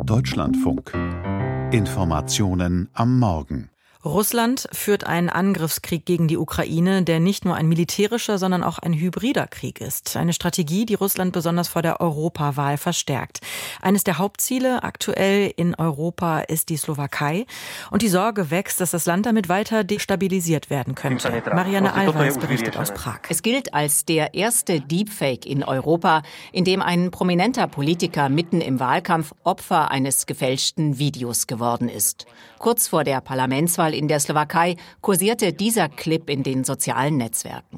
Deutschlandfunk. Informationen am Morgen. Russland führt einen Angriffskrieg gegen die Ukraine, der nicht nur ein militärischer, sondern auch ein hybrider Krieg ist. Eine Strategie, die Russland besonders vor der Europawahl verstärkt. Eines der Hauptziele aktuell in Europa ist die Slowakei. Und die Sorge wächst, dass das Land damit weiter destabilisiert werden könnte. Marianne Allweis berichtet aus Prag. Es gilt als der erste Deepfake in Europa, in dem ein prominenter Politiker mitten im Wahlkampf Opfer eines gefälschten Videos geworden ist. Kurz vor der Parlamentswahl in der Slowakei kursierte dieser Clip in den sozialen Netzwerken.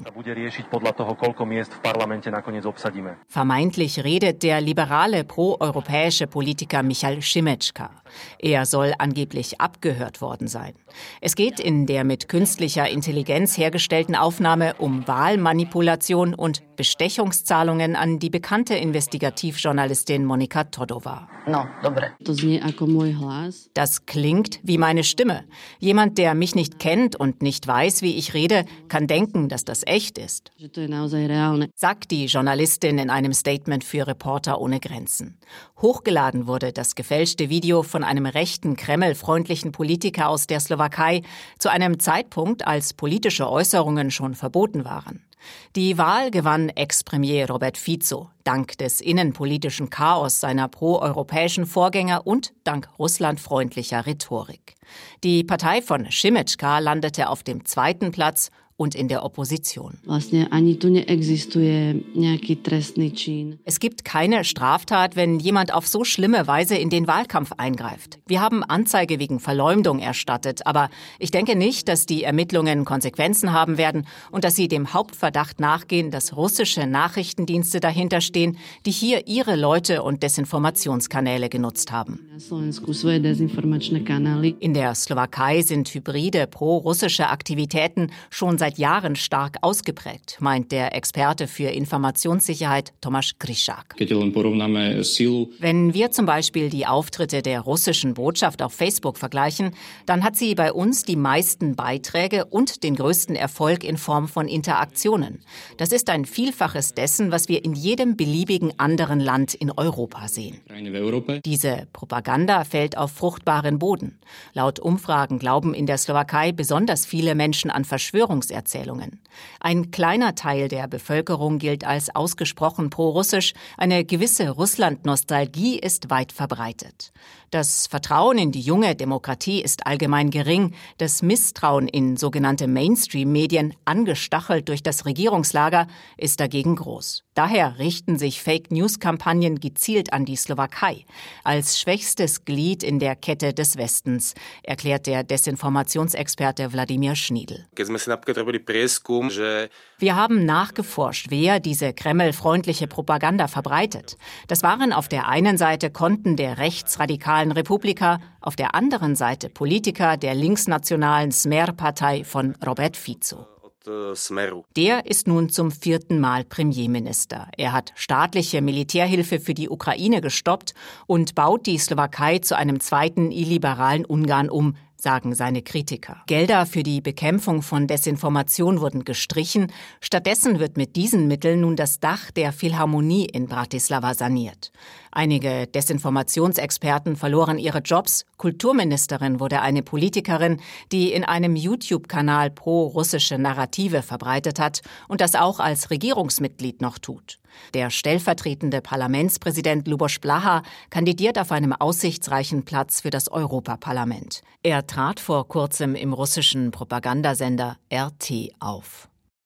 Vermeintlich redet der liberale proeuropäische Politiker Michal Šimečka. Er soll angeblich abgehört worden sein. Es geht in der mit künstlicher Intelligenz hergestellten Aufnahme um Wahlmanipulation und Bestechungszahlungen an die bekannte Investigativjournalistin Monika Todová. Das klingt wie meine Stimme. Jemand, der mich nicht kennt und nicht weiß, wie ich rede, kann denken, dass das echt ist, sagt die Journalistin in einem Statement für Reporter ohne Grenzen. Hochgeladen wurde das gefälschte Video von einem rechten, Kreml-freundlichen Politiker aus der Slowakei zu einem Zeitpunkt, als politische Äußerungen schon verboten waren. Die Wahl gewann Ex-Premier Robert Fico, dank des innenpolitischen Chaos seiner proeuropäischen Vorgänger und dank russlandfreundlicher Rhetorik. Die Partei von Šimečka landete auf dem 2. Platz und in der Opposition. Es gibt keine Straftat, wenn jemand auf so schlimme Weise in den Wahlkampf eingreift. Wir haben Anzeige wegen Verleumdung erstattet, aber ich denke nicht, dass die Ermittlungen Konsequenzen haben werden und dass sie dem Hauptverdacht nachgehen, dass russische Nachrichtendienste dahinter stehen, die hier ihre Leute und Desinformationskanäle genutzt haben. In der Slowakei sind hybride pro-russische Aktivitäten schon seit Jahren stark ausgeprägt, meint der Experte für Informationssicherheit Tomáš Kryšák. Wenn wir zum Beispiel die Auftritte der russischen Botschaft auf Facebook vergleichen, dann hat sie bei uns die meisten Beiträge und den größten Erfolg in Form von Interaktionen. Das ist ein Vielfaches dessen, was wir in jedem beliebigen anderen Land in Europa sehen. Diese Propaganda fällt auf fruchtbaren Boden. Laut Umfragen glauben in der Slowakei besonders viele Menschen an Verschwörungserzählungen. Ein kleiner Teil der Bevölkerung gilt als ausgesprochen pro-russisch. Eine gewisse Russland-Nostalgie ist weit verbreitet. Das Vertrauen in die junge Demokratie ist allgemein gering. Das Misstrauen in sogenannte Mainstream-Medien, angestachelt durch das Regierungslager, ist dagegen groß. Daher richten sich Fake-News-Kampagnen gezielt an die Slowakei, als schwächstes Glied in der Kette des Westens, erklärt der Desinformationsexperte Wladimir Schniedl. Wir haben nachgeforscht, wer diese kremlfreundliche Propaganda verbreitet. Das waren auf der einen Seite Konten der rechtsradikalen Republika, auf der anderen Seite Politiker der linksnationalen Smer-Partei von Robert Fico. Der ist nun zum 4. Mal Premierminister. Er hat staatliche Militärhilfe für die Ukraine gestoppt und baut die Slowakei zu einem zweiten illiberalen Ungarn um, sagen seine Kritiker. Gelder für die Bekämpfung von Desinformation wurden gestrichen. Stattdessen wird mit diesen Mitteln nun das Dach der Philharmonie in Bratislava saniert. Einige Desinformationsexperten verloren ihre Jobs. Kulturministerin wurde eine Politikerin, die in einem YouTube-Kanal pro-russische Narrative verbreitet hat und das auch als Regierungsmitglied noch tut. Der stellvertretende Parlamentspräsident Luboš Blaha kandidiert auf einem aussichtsreichen Platz für das Europaparlament. Er trat vor kurzem im russischen Propagandasender RT auf.